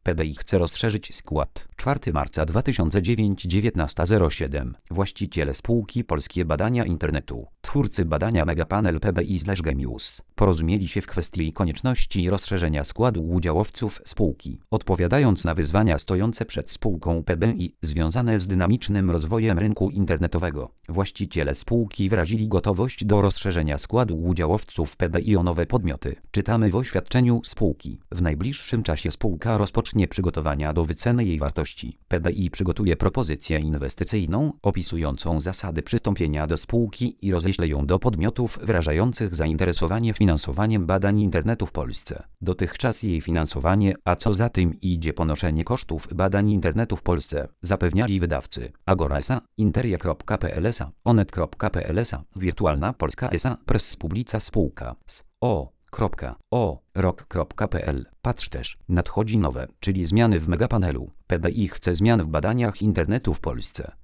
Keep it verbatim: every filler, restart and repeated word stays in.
P B I chce rozszerzyć skład. czwartego marca dwa tysiące dziewiątego, dziewiętnasta zero siedem. Właściciele spółki Polskie Badania Internetu, twórcy badania Megapanel P B I slash Gemius, porozumieli się w kwestii konieczności rozszerzenia składu udziałowców spółki. Odpowiadając na wyzwania stojące przed spółką P B I związane z dynamicznym rozwojem rynku internetowego, właściciele spółki wyrazili gotowość do rozszerzenia składu udziałowców P B I o nowe podmioty. Czytamy w oświadczeniu spółki. W najbliższym czasie spółka rozpocznie przygotowania do wyceny jej wartości. P B I przygotuje propozycję inwestycyjną opisującą zasady przystąpienia do spółki i roześle ją do podmiotów wyrażających zainteresowanie finansowaniem badań internetu w Polsce. Dotychczas jej finansowanie, a co za tym idzie ponoszenie kosztów badań internetu w Polsce, zapewniali wydawcy Agora S A, Interia kropka P L S A, Onet kropka P L S A, Wirtualna Polska S A, Press Publica Spółka S O. O. rok kropka P L. Patrz też, nadchodzi nowe, czyli zmiany w Megapanelu. P B I chce zmian w badaniach internetu w Polsce.